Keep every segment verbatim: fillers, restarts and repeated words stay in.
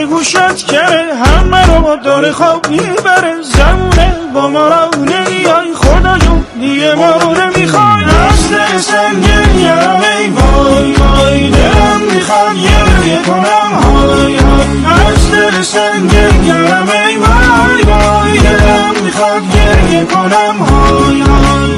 گوشت کرده همه رو داره خواب میبره زمونه با ما رو نمیای خدا جون دیگه ما رو نمیخوای از دل سنگین ای وای وای دلم میخواد گریه کنم های های از دل سنگین ای وای وای دلم میخواد گریه کنم های های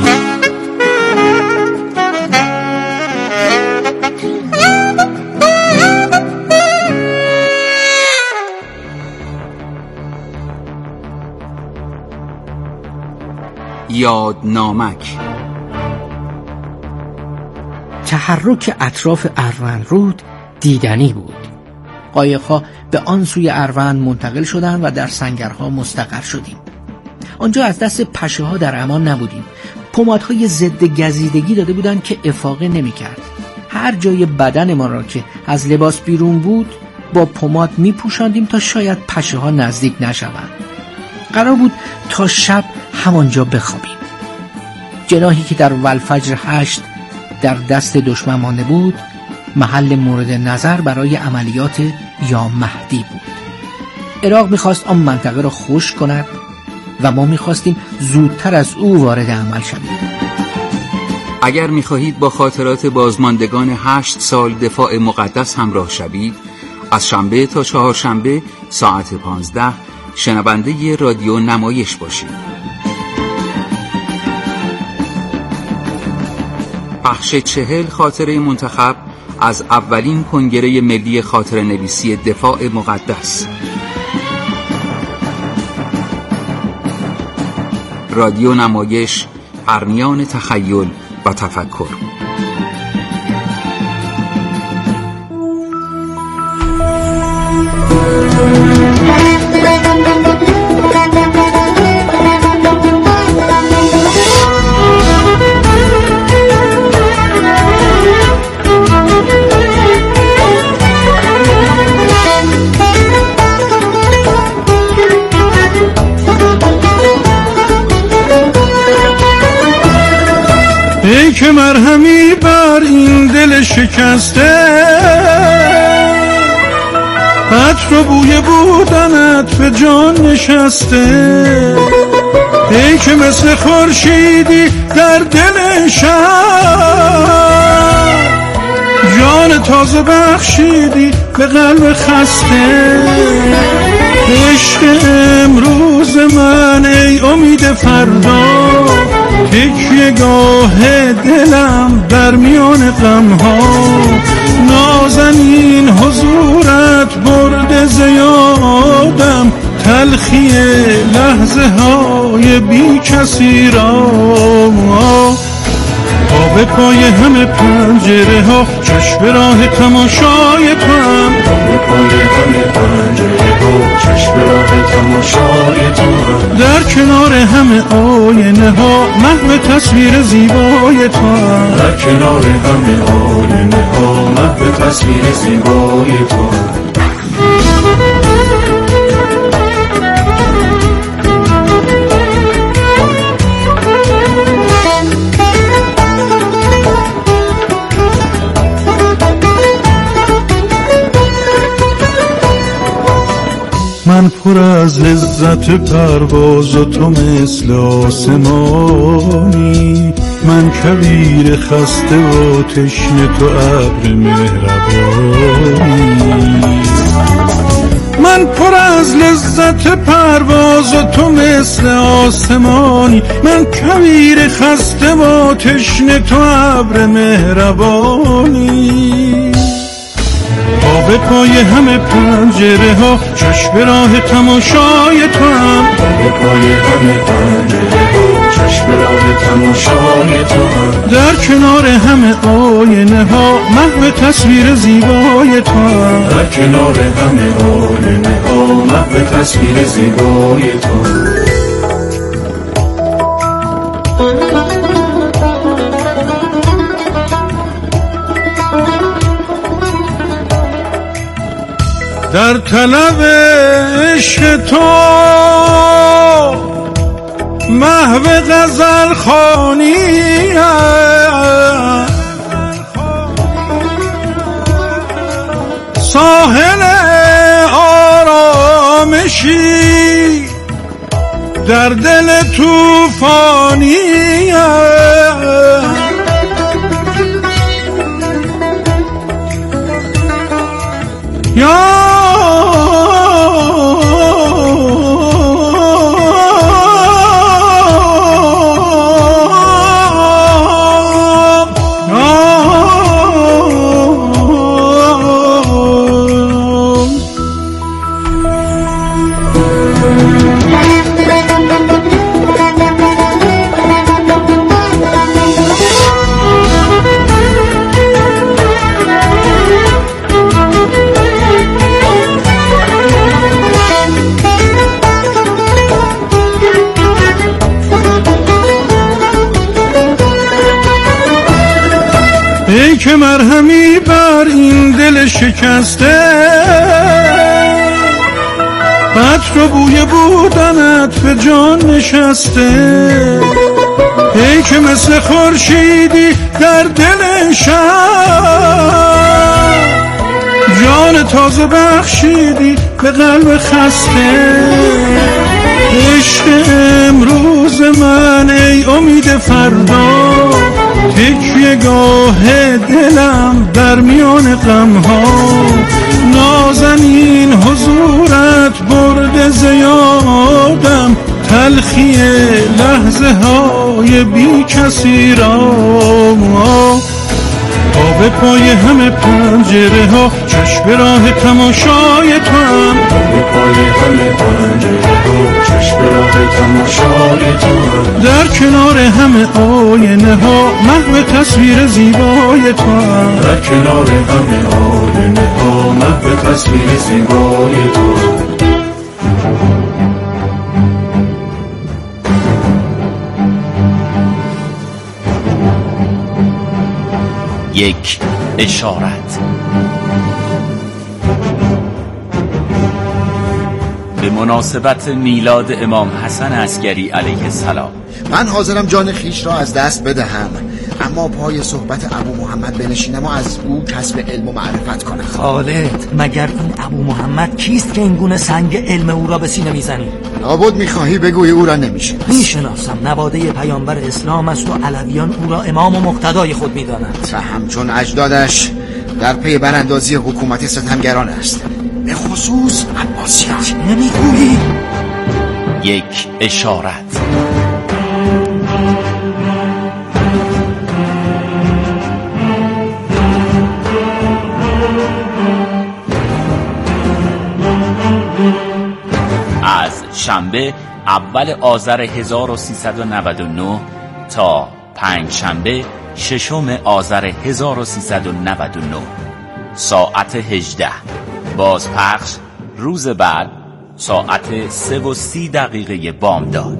یادنامک. تحرک اطراف اروندرود دیدنی بود. قایق‌ها به آن سوی اروند منتقل شدند و در سنگرها مستقر شدیم. آنجا از دست پشه‌ها در امان نبودیم. پمادهای ضد گزیدگی داده بودند که افاقه نمی‌کرد. هر جای بدن ما را که از لباس بیرون بود با پماد می‌پوشاندیم تا شاید پشه‌ها نزدیک نشوند. قرار بود تا شب همانجا بخوابیم. جناحی که در والفجر هشت در دست دشمن مانده بود محل مورد نظر برای عملیات یا مهدی بود. عراق میخواست آن منطقه را خشک کند و ما میخواستیم زودتر از او وارد عمل شویم. اگر میخواهید با خاطرات بازماندگان هشت سال دفاع مقدس همراه شوید، از شنبه تا چهارشنبه ساعت پانزده شنونده رادیو نمایش باشید. بخش چهل خاطره منتخب از اولین کنگره ملی خاطره نویسی دفاع مقدس. رادیو نمایش، پرمیان تخیل و تفکر. ای که مرهمی بر این دل شکسته، عطر و بوی بودنت به جان نشسته. ای که مثل خورشیدی در دل شب، جان تازه بخشیدی به قلب خسته. عشق امروز من ای امید فردا، تکیه گاه دلم در میان غمها. نازنین حضورت برد زیادم، تلخی لحظه های بی کسی را. تا به پای همه پنجره ها چشم راه تماشای تو هم. تا به پای همه پنجره ها چشم راه تماشای تو هم. در کنار همه آینه ها محو تصویر زیبای تو هم. در کنار همه آینه ها محو تصویر زیبای تو هم. من پر از لذت پرواز و تو مثل آسمانی. من کویر خسته و تشنه تو ابر مهربانی. من پر از لذت پرواز و تو مثل آسمانی. من کویر خسته و تشنه تو ابر مهربانی. تا به پای همه پنجره ها چشم راه تماشای تو هم. تا به پای همه پنجره ها چشم راه تماشای تو هم. در کنار همه آینه ها محو تصویر زیبای تو هم. در کنار همه آینه ها محو تصویر زیبای تو هم. در طلب عشق تو محو غزل خوانی، ساحل باشی در دل توفانی یا ای که مرهمی بر این دل شکسته، عطر و بوی بودنت به جان نشسته. ای که مثل خورشیدی در دل شب، جان تازه بخشیدی به قلب خسته. عشق امروز من ای امید فردا، تکیه گاه دلم در میان غمها. نازنین حضورت برد زیادم، تلخی لحظه های بی کسی را. آب پای همه پنجره ها، چشم راه تماشای تو هم. آب پای همه پنجره ها، چشم راه تماشای تو هم. در کنار همه آینه ها، محو تصویر زیبای تو هم. در کنار همه آینه ها، محو تصویر زیبای تو هم. یک اشارت. به مناسبت میلاد امام حسن عسگری علیه السلام، من حاضرم جان خیش را از دست بدهم، اما پای صحبت ابو محمد بنشینم و از او کسب علم و معرفت کنم. خالد، مگر این ابو محمد کیست که این گونه سنگ علم او را به سینه میزنی؟ لابد میخواهی بگوی او را نمیشناس. میشناسم، نواده پیامبر اسلام است و علویان او را امام و مقتدای خود میدانند و همچون اجدادش در پی براندازی حکومت ستمگران است، به خصوص عباسیان. نمیگویی؟ یک اشارت. از شنبه اول آذر هزار و سیصد و نود و نه تا پنج شنبه ششم آذر هزار و سیصد و نود و نه ساعت هجده. بازپخش روز بعد ساعت سه و سی دقیقه بامداد.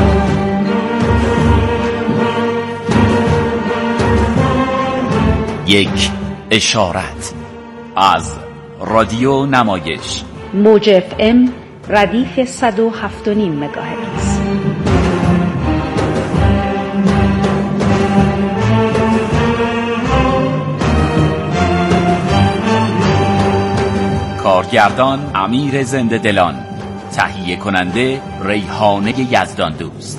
یک اشارت از رادیو نمایش موج اف ام ردیف صد و هفت و نیم مگاهرتز. کارگردان امیر زنده دلان، تهیه کننده ریحانه یزدان دوست.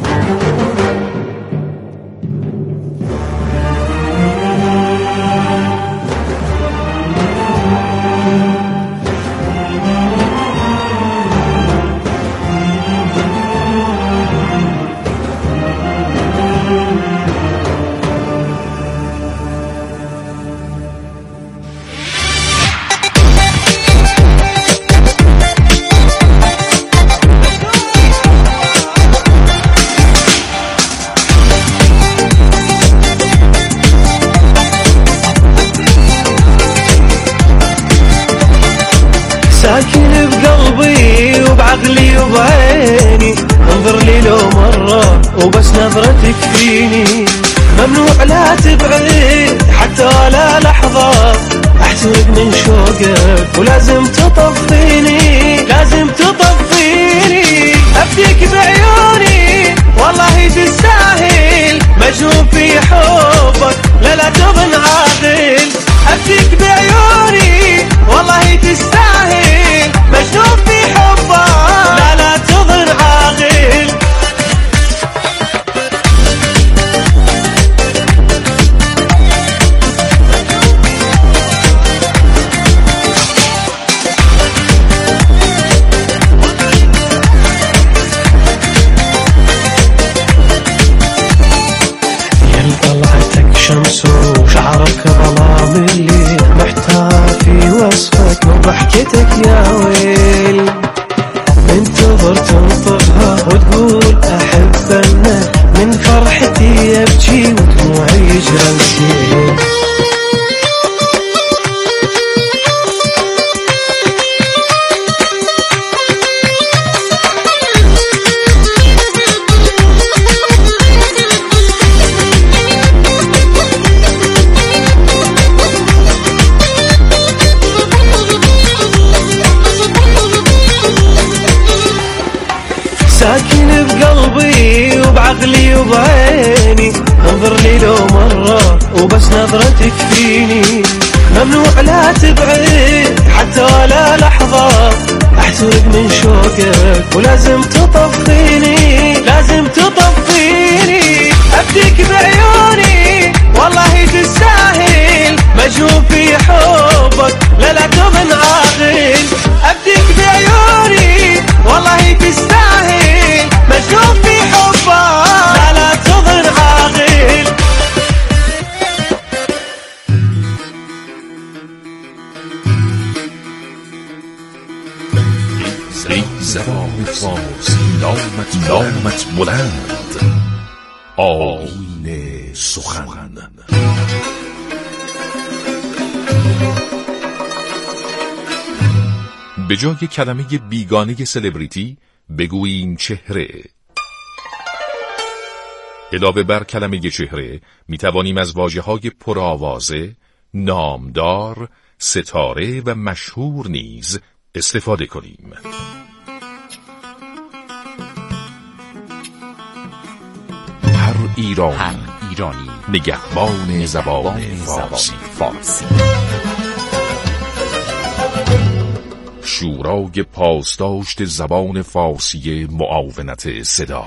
ساكن بقلبي وبعقلي وبعيني، انظر لي لو مرة وبس نظرتك فيني. ممنوع لا تبعد حتى لا لحظة، احترق من شوقك ولازم تطفيني، لازم تطفيني. افديك بعيوني والله تستاهل، مجنون في حبك لا لا تبن عاقل. افديك بعيوني والله تستاهل، مجنون في حبك من اللي محتار في وصفك وضحكتك يا ويل. انتظر تنطقها وتقول أحبنا، من فرحتي أبكي ودموعي يجرى السيل. ساكن بقلبي وبعقلي وبعيني، انظر لي لو مرة وبس نظرتك فيني. ممنوع لا تبعد حتى ولا لحظة، احترق من شوقك ولازم تطفيني، لازم تطفيني. ابديك بعيوني والله تستاهل، مجنون في حبك لا لا تظن عاقل. ابديك بعيوني والله تستاهل، مجنون في حبك لا لا تظن عاقل. زبان فارسی نامت نامت بلند، آیین سخن. به جای کلمه بیگانه سلبریتی بگوییم چهره. علاوه بر کلمه چهره می توانیم از واژه‌های پرآوازه، نامدار، ستاره و مشهور نیز استفاده کنیم. هر ایرانی, هر ایرانی نگهبان زبان فارسی. فارسی. شورای پاسداشت زبان فارسی معاونت صدا.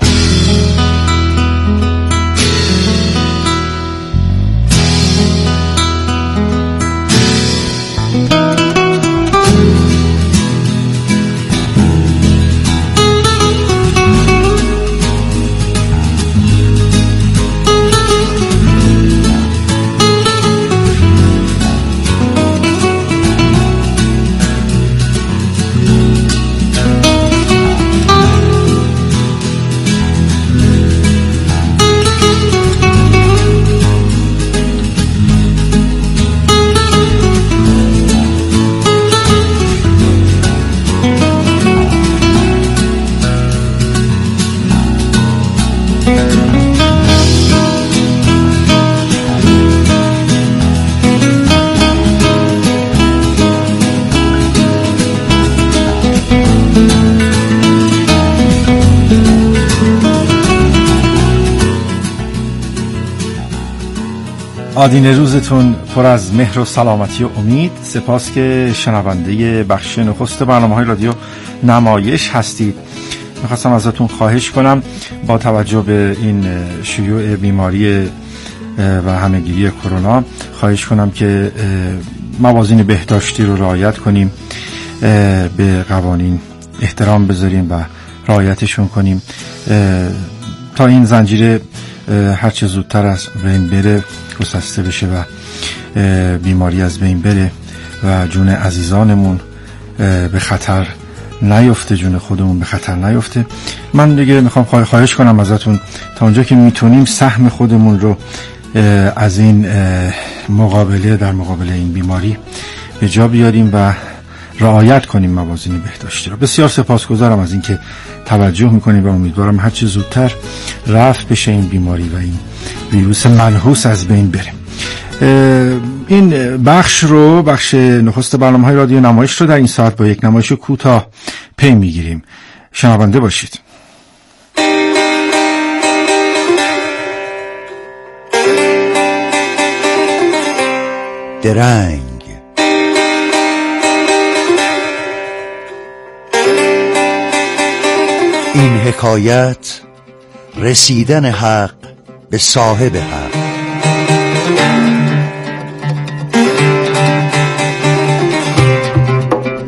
آدینه روزتون پر از مهر و سلامتی و امید. سپاس که شنونده بخش نخست برنامه‌های رادیو نمایش هستید. میخواستم ازتون خواهش کنم با توجه به این شیوع بیماری و همهگیری کرونا، خواهش کنم که موازین بهداشتی رو رعایت کنیم، به قوانین احترام بذاریم و رعایتشون کنیم تا این زنجیره هرچه زودتر از بین بره، گسسته بشه و بیماری از بین بره و جون عزیزانمون به خطر نیفته، جون خودمون به خطر نیفته. من دیگه میخوام خواهش کنم ازتون تا اونجا که میتونیم سهم خودمون رو از این مقابله در مقابل این بیماری به جا بیاریم و رعایت کنیم موازین بهداشتی رو. بسیار سپاسگزارم از اینکه توجه میکنید و امیدوارم هرچی زودتر رفع بشه این بیماری و این ویروس منحوس از بین بره. این بخش رو بخش نخست برنامه‌های رادیو نمایش رو در این ساعت با یک نمایش کوتاه پی میگیریم. شنونده باشید. درنگ این حکایت رسیدن حق به صاحب حق.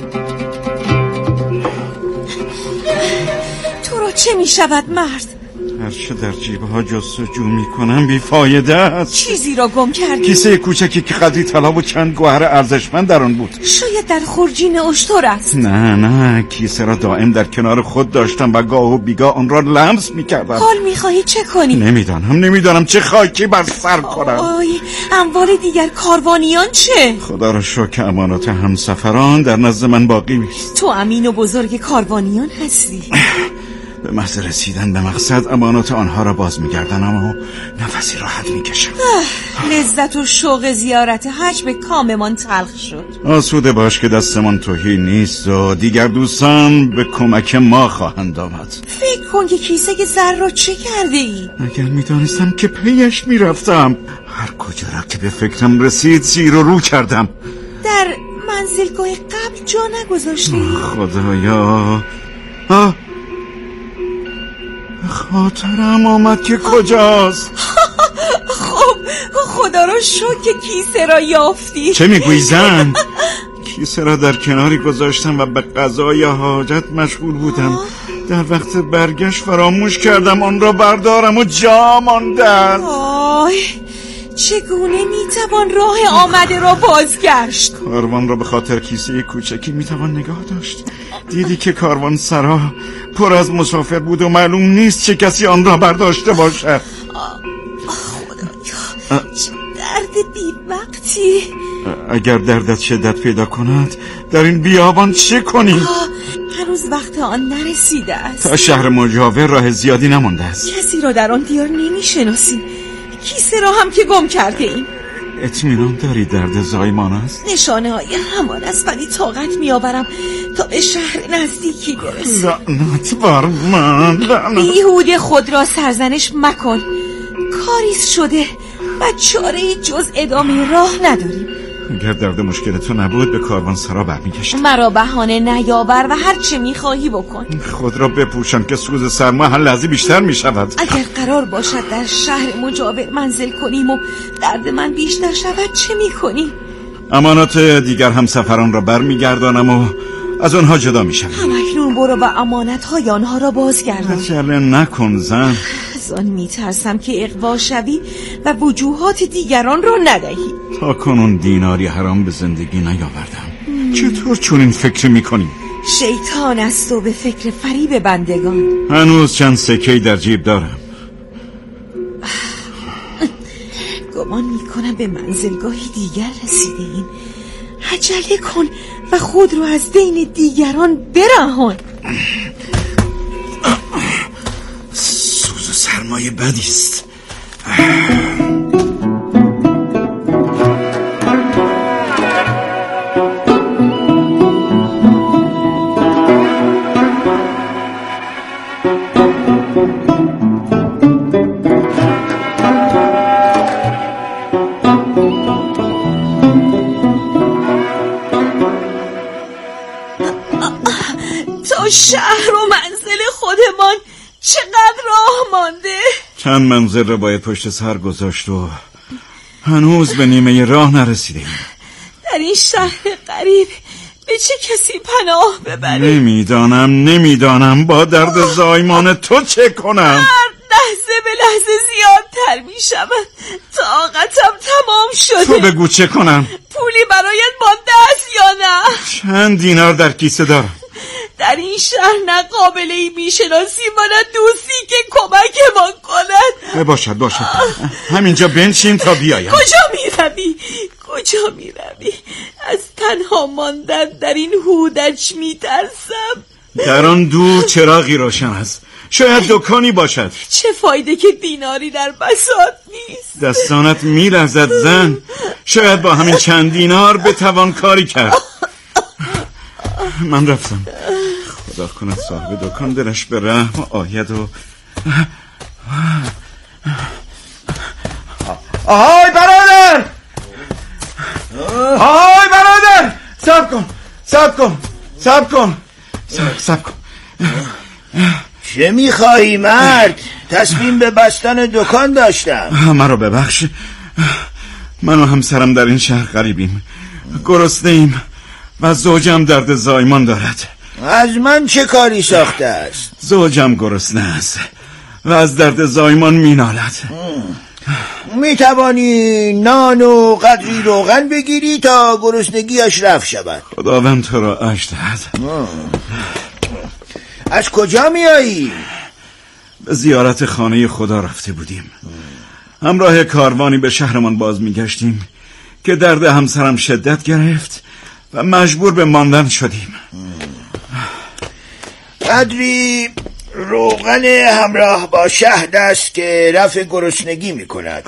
تو را چه می شود مرد؟ هرچه در جیبها جستجو میکنم بیفایده است. چیزی را گم کردی؟ کیسه کوچکی که قدری طلا و چند گوهر ارزشمند در آن بود. شاید در خورجین اشتر است. نه نه، کیسه را دائم در کنار خود داشتم و گاه و بیگاه آن را لمس میکردم. حال میخواهی چه کنی؟ نمیدانم نمیدانم چه خاکی بر سر کنم. آی، اموال دیگر کاروانیان چه؟ خدا را شکر امانات همسفران در نزد من باقی نیست. تو امین و بزرگ کاروانیان هستی. به محض رسیدن به مقصد امانات آنها را باز میگردنم و نفسی راحت میکشم. لذت و شوق زیارت حج به کاممان تلخ شد. آسوده باش که دستمان تهی نیست و دیگر دوستان به کمک ما خواهند آمد. فکر کن که کیسه زر را چه کرده ای؟ اگر میدانستم که پیش میرفتم. هر کجا را که به فکرم رسید زیر و رو کردم. در منزلگاه قبل جا نگذاشتی؟ خدایا، آه خاطرم آمد که کجاست. خب خدا را شکر که کیسه را یافتی. چه میگویی زن؟ کیسه را در کناری گذاشتم و به قضای حاجت مشغول بودم. در وقت برگشت فراموش کردم آن را بردارم و جا مانده است. آی، چگونه میتوان راه آمده را بازگشت؟ کاروان را به خاطر کیسه کوچکی میتوان نگاه داشت. دیدی که کاروان سرا پر از مسافر بود و معلوم نیست چه کسی آن را برداشته باشد. خدایا، چه درد بی وقتی. اگر دردت شدت پیدا کند در این بیابان چه کنی؟ هنوز وقت آن نرسیده است. تا شهر مجاور راه زیادی نمانده است. کسی را در آن دیار نمیشناسیم. کیسه را هم که گم کرده ایم. اطمینان داری درد زایمان است؟ نشانه های همان است، ولی طاقت میآورم تا به شهر نزدیکی برسم. لعنت بر من، لعنت. بیهوده خود را سرزنش مکن. کاریست شده و چاره‌ای جز ادامه راه نداریم. اگر درد مشکل تو نبود به کاروان سرا برمیگشت. مرا بهانه نیاور و هر چه میخواهی بکن. خود را بپوشان که سوز سرما هر لحظه بیشتر میشود. اگر قرار باشد در شهر مجاور منزل کنیم و درد من بیشتر شود چه میکنی؟ امانات دیگر همسفران را برمیگردانم و از آنها جدا میشم. همکنون برو و امانت های آنها را بازگردان. عجله نکن زن. از آن میترسم که اغوا شوی و وجوهات دیگران را ندهی. تا کنون دیناری حرام به زندگی نیاوردم. چطور چون این فکر میکنی؟ شیطان است و به فکر فریب بندگان. هنوز چند سکه در جیب دارم. گمان میکنم به منزلگاهی دیگر رسیده ایم. عجله کن و خود رو از بین دیگران برهان. سوز و سرمایه بدی است. شهر و منزل خودمان چقدر راه مانده. چند منزل را باید پشت سر گذاشت و هنوز به نیمه راه نرسیدیم. در این شهر غریب به چه کسی پناه ببریم؟ نمیدانم نمیدانم با درد زایمان تو چه کنم. هر لحظه به لحظه زیادتر می شود. طاقتم تمام شده. تو بگو چه کنم. پولی برایت مانده است یا نه؟ چند دینار در کیسه دارم. در این شهر نه قابلی میشناسی و نه دوستی که کمکمان کند. باشد باشد همینجا بنشین تا بیایم. کجا میروی؟ کجا میروی؟ از تنها ماندن در این هودج میترسم. در آن دور چراغی روشن است. شاید دکانی باشد. چه فایده که دیناری در بساط نیست. دستانت میلرزد زن. شاید با همین چند دینار بتوان کاری کرد. من رفتم. خدا کند صاحب دکان دلش به رحم آید و آهای برادر، آهای برادر، صبر کن صبر کن صبر کن صبر کن. چه میخواهی مرد؟ تصمیم به بستن دکان داشتم. مرا ببخش، من و همسرم در این شهر غریبیم، گرسنه‌ایم و زوجم درد زایمان دارد. از من چه کاری ساخته است؟ زوجم گرسنه است و از درد زایمان مینالد. می توانی نان و قدری روغن بگیری تا گرسنگیش رفع شود. خداوند تو را عجز دهد. از کجا می آیی؟ به زیارت خانه خدا رفته بودیم. همراه کاروانی به شهرمان باز می گشتیم که درد همسرم شدت گرفت و مجبور به ماندن شدیم. قدری روغن همراه با شهد است که رفع گرسنگی می کند.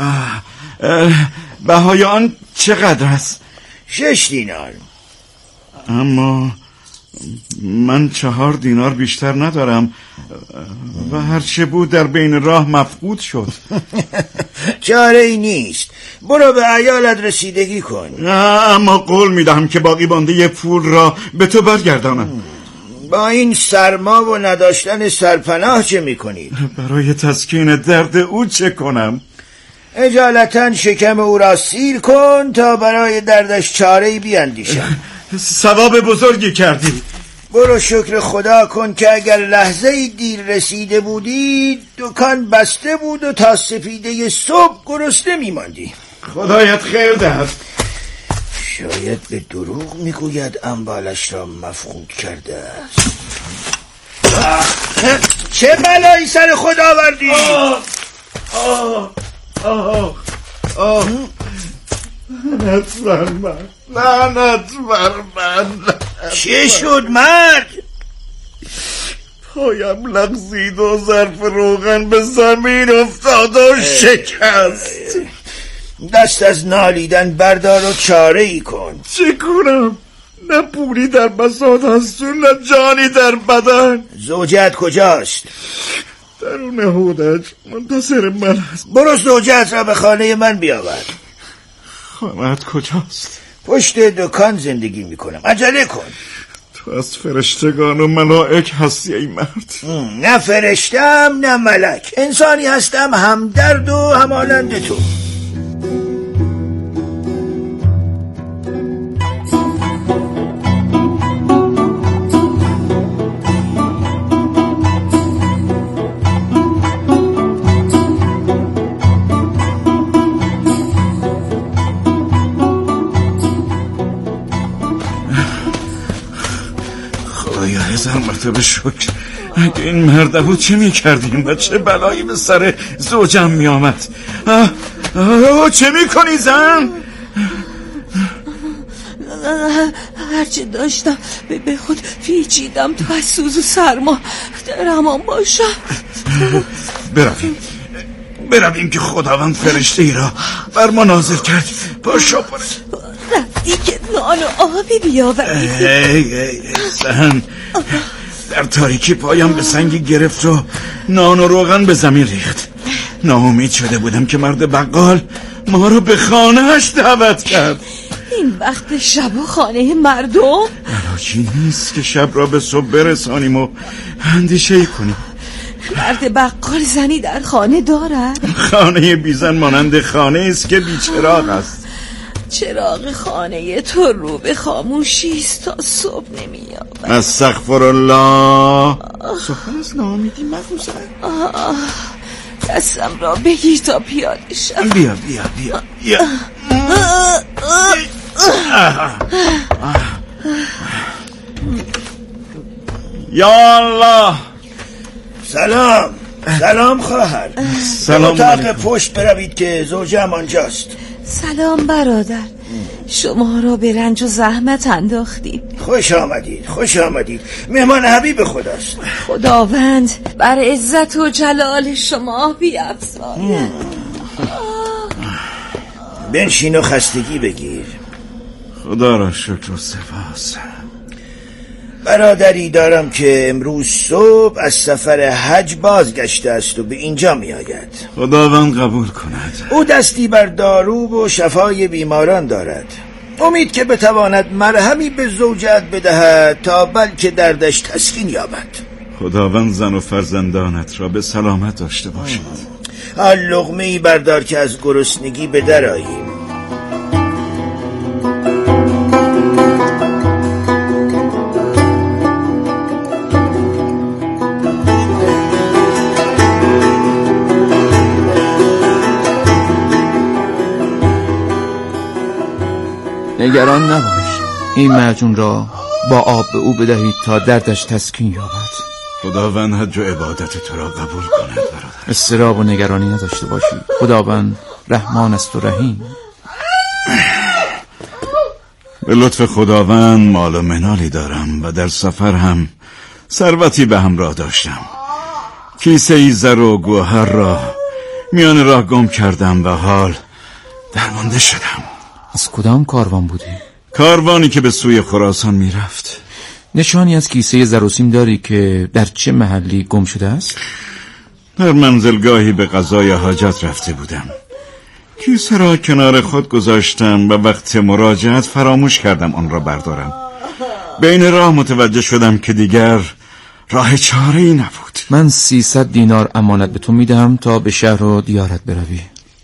بهای آن چقدر است؟ شش دینار. اما من چهار دینار بیشتر ندارم و هرچه بود در بین راه مفقود شد. چاره ای نیست، برو به عیالت رسیدگی کن. نه، اما قول میدهم که باقی مانده پول را به تو برگردانم. با این سرما و نداشتن سرپناه چه میکنید؟ برای تسکین درد او چه کنم؟ اجالتا شکم او را سیر کن تا برای دردش چاره‌ای بیاندیشم. ثواب بزرگی کردی. برو شکر خدا کن که اگر لحظه دیر رسیده بودی دکان بسته بود و تا سپیده صبح گرسنه میماندی. خدایت خیر دهد. شاید به دروغ میگوید اموالش را مفقود کرده است. چه بلایی سر خود آوردی؟ آه آه آه آه لعنت بر من، لعنت بر من. چه شد مرد؟ پایم لغزید و ظرف روغن به زمین افتاد و شکست. دست از نالیدن بردار و چاره ای کن. چه کنم؟ نه پولی در بساط هست و نه جانی در بدن. زوجت کجاست؟ درون هودج منتظر من است. برو زوجت را به خانه من بیاور. خانه‌ات کجاست؟ پشت دکان زندگی میکنم، عجله کن. تو از فرشتگان و ملائک هستی ای مرد. نه فرشتم نه ملک، انسانی هستم همدرد و همانند تو. خدایا هزار مرتبه شکر. اگه این مرد بود چه می کردیم و چه بلایی به سر زوجم می آمد. آه آه چه می کنی زن؟ هرچه داشتم به خود پیچیدم تا از سوز و سرما در امان باشم. برویم برویم که خداوند فرشته ای را بر ما نازل کرد. پاشو رفتی که نان و آبی بیاوری. ای ای ای زن، در تاریکی پایم به سنگی گرفت و نان و روغن به زمین ریخت. ناامید شده بودم که مرد بقال ما رو به خانهش دعوت کرد. این وقت شب و خانه مردم علاجی نیست که شب را به صبح برسانیم و اندیشه کنیم. مرد بقال زنی در خانه دارد؟ خانه بیزن مانند خانه است که بیچراغ است. چراغ خانه تو رو به خاموشی است تا صبح نمی‌یابد. استغفر الله. سخن از ناامیدی مگو زن. دستم را بگیر تا پیاده شم. بیا بیا بیا بیا. یا الله. سلام سلام خواهر. سلام به اتاق علیکم. پشت بروید که زوجم آنجاست. سلام برادر، شما را به رنج و زحمت انداختیم. خوش آمدید خوش آمدید. مهمان حبیب خداست. خداوند بر عزت و جلال شما بیفزاید. بنشین و خستگی بگیر. خدا را شکر و سپاس. برادری دارم که امروز صبح از سفر حج بازگشته است و به اینجا می آید. خداوند قبول کند. او دستی بر دارو و شفای بیماران دارد. امید که بتواند مرهمی به زوجت بدهد تا بلکه دردش تسکین یابد. خداوند زن و فرزندانت را به سلامت داشته باشد. حال لقمه ای بردار که از گرسنگی به در آییم. نگران نباش، این معجون را با آب به او بدهید تا دردش تسکین یابد. خداوند حج و عبادت تو را قبول کند برادر. اضطراب و نگرانی نداشته باشی، خداوند رحمان است و رحیم. به لطف خداوند مال و منالی دارم و در سفر هم ثروتی به همراه داشتم. کیسه ای زر و گوهر را میان راه گم کردم و حال درمانده شدم. از کدام کاروان بودی؟ کاروانی که به سوی خراسان میرفت. نشانی از کیسه زر و سیم داری که در چه محلی گم شده است؟ در منزلگاهی به قضای حاجت رفته بودم. کیسه را کنار خود گذاشتم و وقت مراجعت فراموش کردم آن را بردارم. بین راه متوجه شدم که دیگر راه چاره‌ای نبود. من سیصد دینار امانت به تو میدم تا به شهر و دیارت بروی.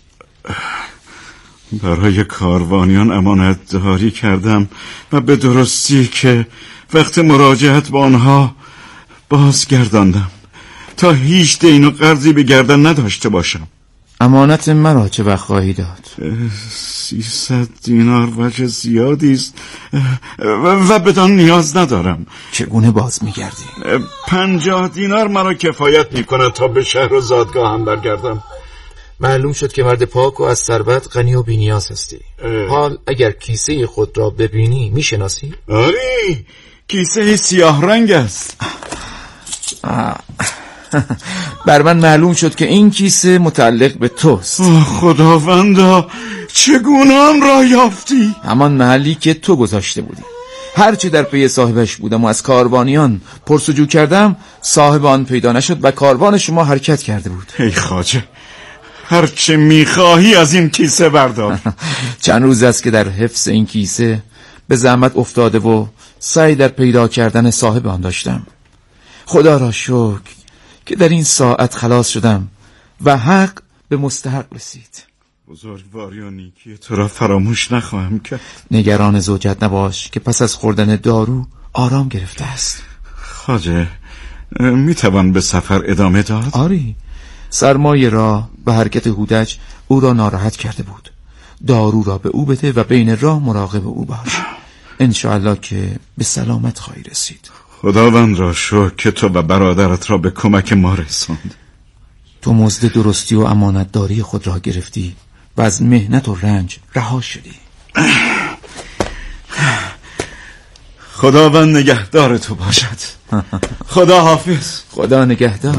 برای کاروانیان امانت داری کردم و به درستی که وقت مراجعت با آنها بازگرداندم تا هیچ دین و قرضی به گردن نداشته باشم. امانت مرا چه وقت خواهی داد؟ سیصد دینار وجه زیادی است و بدان نیاز ندارم. چگونه باز میگردی؟ پنجاه دینار مرا کفایت میکنه تا به شهر و زادگاه هم برگردم. معلوم شد که مرد پاک و از ثروت غنی و بی‌نیاز هستی. حال اگر کیسه خود را ببینی میشناسی؟ آری، کیسه سیاه رنگ است. بر من معلوم شد که این کیسه متعلق به توست. خداوندا، چگونه آن را یافتی؟ همان محلی که تو گذاشته بودی. هرچه در پی صاحبش بودم و از کاروانیان پرسجو کردم، صاحب آن پیدا نشد و کاروان شما حرکت کرده بود. ای خواجه، هرچه میخواهی از این کیسه بردار. چند روز است که در حفظ این کیسه به زحمت افتاده و سعی در پیدا کردن صاحب آن داشتم. خدا را شکر که در این ساعت خلاص شدم و حق به مستحق رسید. بزرگواری و نیکی تو را فراموش نخواهم کرد. نگران زوجت نباش که پس از خوردن دارو آرام گرفته است. خواجه، میتوان به سفر ادامه داد؟ آری، سرمایه راه و حرکت هودج او را ناراحت کرده بود. دارو را به او بده و بین راه مراقب او باش. انشاءالله که به سلامت خواهی رسید. خداوند را شکر که تو و برادرت را به کمک ما رساند. تو مزد درستی و امانتداری خود را گرفتی و از مهنت و رنج رها شدی. خداوند نگهدار تو باشد. خدا حافظ. خدا نگهدار.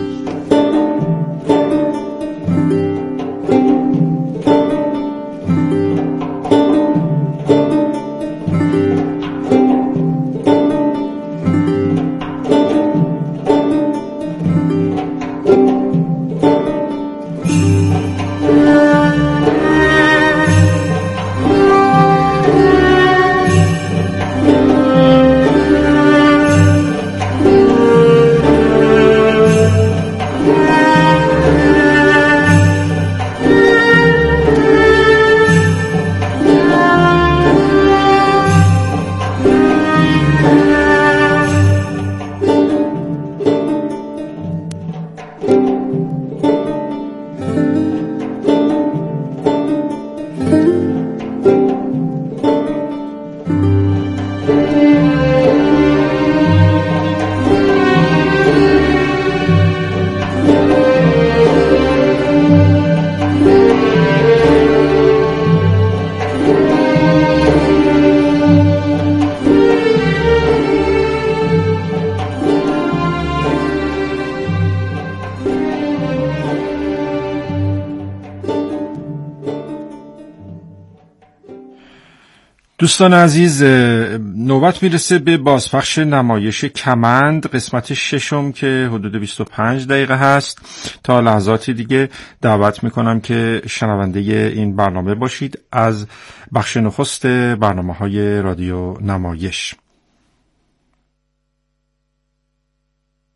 دوستان عزیز، نوبت میرسه به بازپخش نمایش کمند قسمت ششم که حدود بیست و پنج دقیقه هست. تا لحظاتی دیگه دعوت میکنم که شنونده این برنامه باشید از بخش نخست برنامه های رادیو نمایش.